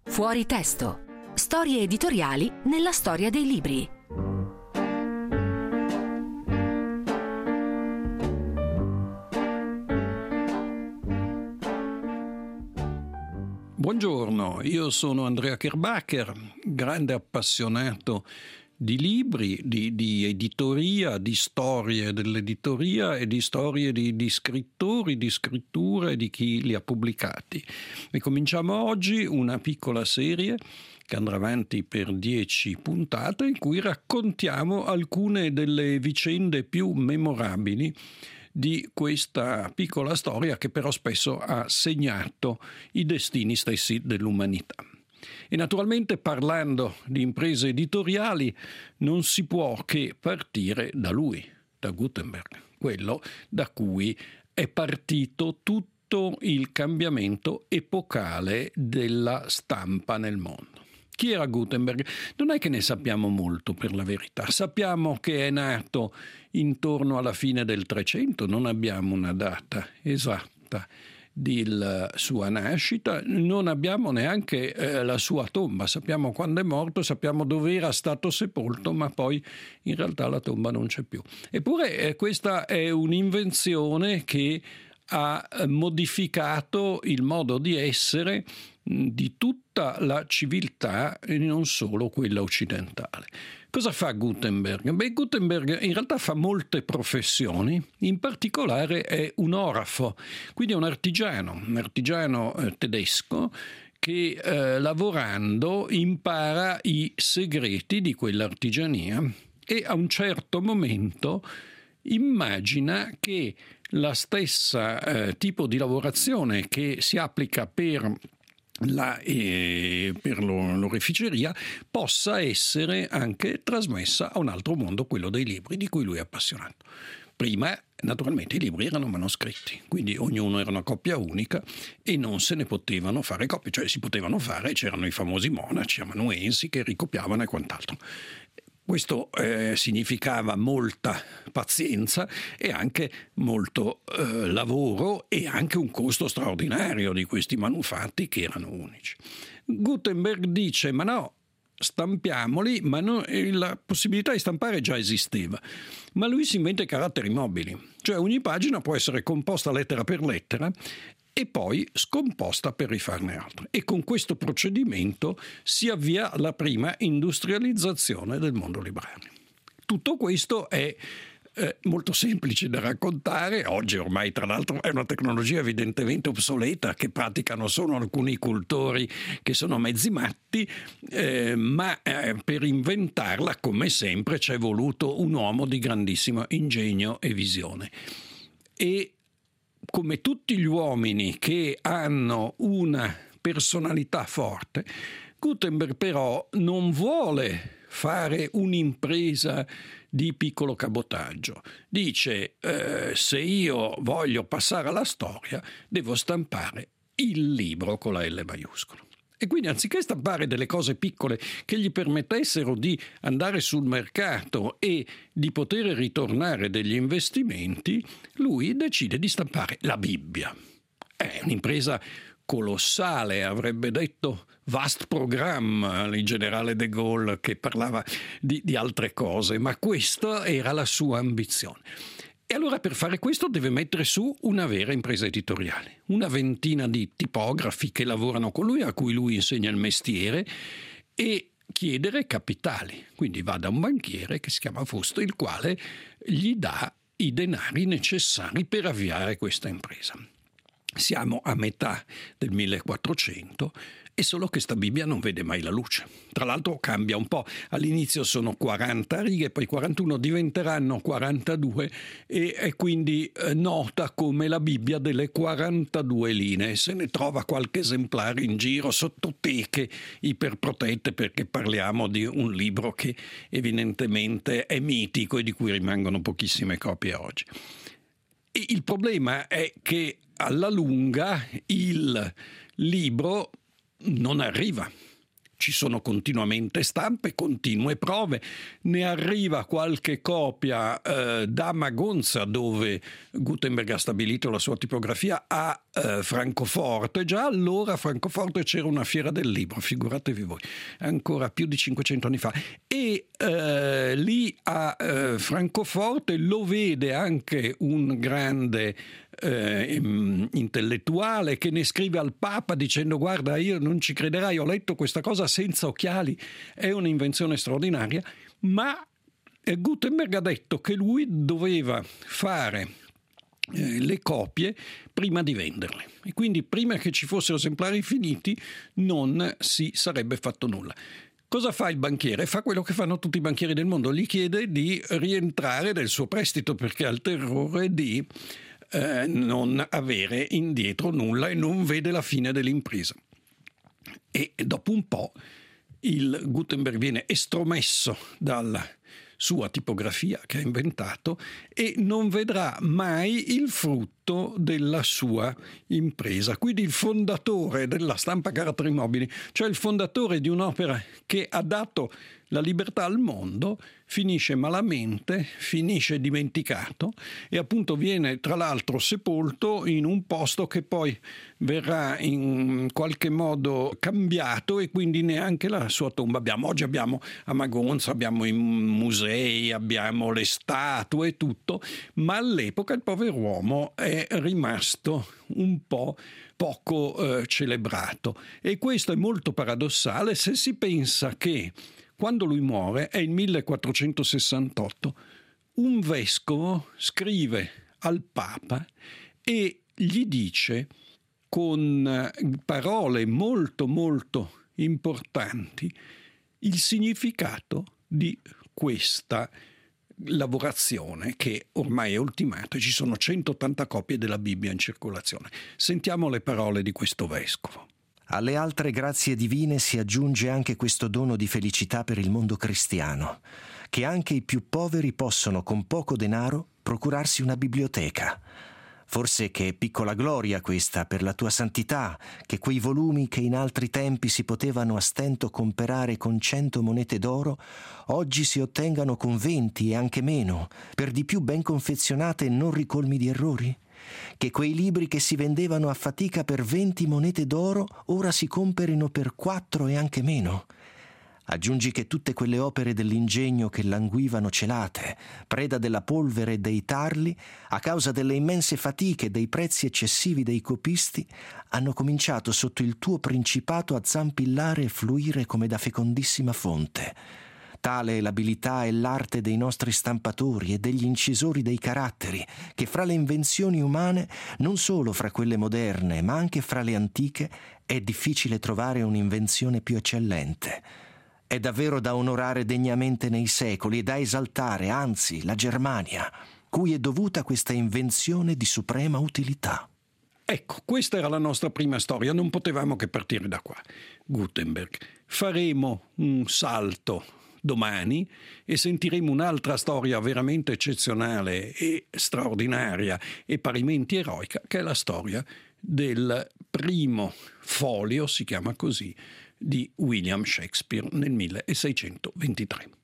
Fuori testo. Storie editoriali nella storia dei libri. Buongiorno, io sono Andrea Kerbacher, grande appassionato di libri, di editoria, di storie dell'editoria e di storie di scrittori, di scritture e di chi li ha pubblicati. E cominciamo oggi una piccola serie che andrà avanti per 10 puntate in cui raccontiamo alcune delle vicende più memorabili di questa piccola storia che però spesso ha segnato i destini stessi dell'umanità. E naturalmente, parlando di imprese editoriali, non si può che partire da lui, da Gutenberg, quello da cui è partito tutto il cambiamento epocale della stampa nel mondo. Chi era Gutenberg? Non è che ne sappiamo molto, per la verità. Sappiamo che è nato intorno alla fine del 300, non abbiamo una data esatta della sua nascita, non abbiamo neanche la sua tomba, sappiamo quando è morto, sappiamo dove era stato sepolto, ma poi in realtà la tomba non c'è più. Eppure questa è un'invenzione che ha modificato il modo di essere di tutta la civiltà e non solo quella occidentale. Cosa fa Gutenberg? Gutenberg in realtà fa molte professioni, in particolare è un orafo, quindi è un artigiano tedesco che lavorando impara i segreti di quell'artigiania e a un certo momento immagina che la stessa tipo di lavorazione che si applica per l'oreficeria possa essere anche trasmessa a un altro mondo, quello dei libri, di cui lui è appassionato. Prima, naturalmente, i libri erano manoscritti, quindi ognuno era una copia unica e non se ne potevano fare copie, cioè si potevano fare, c'erano i famosi monaci amanuensi che ricopiavano e quant'altro. Questo significava molta pazienza e anche molto lavoro e anche un costo straordinario di questi manufatti che erano unici. Gutenberg dice: ma no, stampiamoli, ma la possibilità di stampare già esisteva. Ma lui si inventa i caratteri mobili, cioè ogni pagina può essere composta lettera per lettera e poi scomposta per rifarne altre. E con questo procedimento si avvia la prima industrializzazione del mondo librario. Tutto questo è molto semplice da raccontare. Oggi ormai, tra l'altro, è una tecnologia evidentemente obsoleta che praticano solo alcuni cultori che sono mezzi matti, ma per inventarla, come sempre, c'è voluto un uomo di grandissimo ingegno e visione. E come tutti gli uomini che hanno una personalità forte, Gutenberg però non vuole fare un'impresa di piccolo cabotaggio. Dice: se io voglio passare alla storia, devo stampare il libro con la L maiuscola. E quindi, anziché stampare delle cose piccole che gli permettessero di andare sul mercato e di poter ritornare degli investimenti, lui decide di stampare la Bibbia. È un'impresa colossale, avrebbe detto vast programma il generale de Gaulle, che parlava di altre cose, ma questa era la sua ambizione. E allora per fare questo deve mettere su una vera impresa editoriale, una ventina di tipografi che lavorano con lui, a cui lui insegna il mestiere, e chiedere capitali. Quindi va da un banchiere che si chiama Fausto, il quale gli dà i denari necessari per avviare questa impresa. Siamo a metà del 1400 e solo che sta Bibbia non vede mai la luce. Tra l'altro cambia un po', all'inizio sono 40 righe, poi 41 diventeranno 42 e è quindi nota come la Bibbia delle 42 linee. Se ne trova qualche esemplare in giro sotto teche iperprotette, perché parliamo di un libro che evidentemente è mitico e di cui rimangono pochissime copie oggi. E il problema è che alla lunga il libro non arriva ci sono continuamente stampe, continue prove, ne arriva qualche copia da Magonza, dove Gutenberg ha stabilito la sua tipografia, a Francoforte. Già allora a Francoforte c'era una fiera del libro, figuratevi voi, ancora più di 500 anni fa, e lì a Francoforte lo vede anche un grande intellettuale che ne scrive al Papa dicendo: guarda, io non ci crederai, ho letto questa cosa senza occhiali, è un'invenzione straordinaria. Ma Gutenberg ha detto che lui doveva fare le copie prima di venderle, e quindi prima che ci fossero esemplari finiti non si sarebbe fatto nulla. Cosa fa il banchiere? Fa quello che fanno tutti i banchieri del mondo, gli chiede di rientrare del suo prestito, perché ha il terrore di non avere indietro nulla e non vede la fine dell'impresa. E dopo un po' il Gutenberg viene estromesso dalla sua tipografia che ha inventato e non vedrà mai il frutto della sua impresa. Quindi il fondatore della stampa caratteri mobili, cioè il fondatore di un'opera che ha dato la libertà al mondo, finisce malamente, finisce dimenticato e appunto viene tra l'altro sepolto in un posto che poi verrà in qualche modo cambiato, e quindi neanche la sua tomba abbiamo. Oggi abbiamo a Magonza, abbiamo i musei, abbiamo le statue e tutto, ma all'epoca il pover'uomo è rimasto un po' poco celebrato, e questo è molto paradossale se si pensa che quando lui muore, è il 1468, un vescovo scrive al Papa e gli dice con parole molto molto importanti il significato di questa lavorazione che ormai è ultimata. Ci sono 180 copie della Bibbia in circolazione. Sentiamo le parole di questo vescovo. Alle altre grazie divine si aggiunge anche questo dono di felicità per il mondo cristiano, che anche i più poveri possono con poco denaro procurarsi una biblioteca. Forse che piccola gloria questa per la tua santità, che quei volumi che in altri tempi si potevano a stento comperare con 100 monete d'oro, oggi si ottengano con 20 e anche meno, per di più ben confezionate e non ricolmi di errori? Che quei libri che si vendevano a fatica per 20 monete d'oro ora si comperino per 4 e anche meno. Aggiungi che tutte quelle opere dell'ingegno che languivano celate, preda della polvere e dei tarli, a causa delle immense fatiche e dei prezzi eccessivi dei copisti, hanno cominciato sotto il tuo principato a zampillare e fluire come da fecondissima fonte. Tale è l'abilità e l'arte dei nostri stampatori e degli incisori dei caratteri, che fra le invenzioni umane, non solo fra quelle moderne, ma anche fra le antiche, è difficile trovare un'invenzione più eccellente. È davvero da onorare degnamente nei secoli e da esaltare, anzi, la Germania, cui è dovuta questa invenzione di suprema utilità. Ecco, questa era la nostra prima storia, non potevamo che partire da qua. Gutenberg. Faremo un salto domani e sentiremo un'altra storia veramente eccezionale e straordinaria e parimenti eroica, che è la storia del primo folio, si chiama così, di William Shakespeare nel 1623.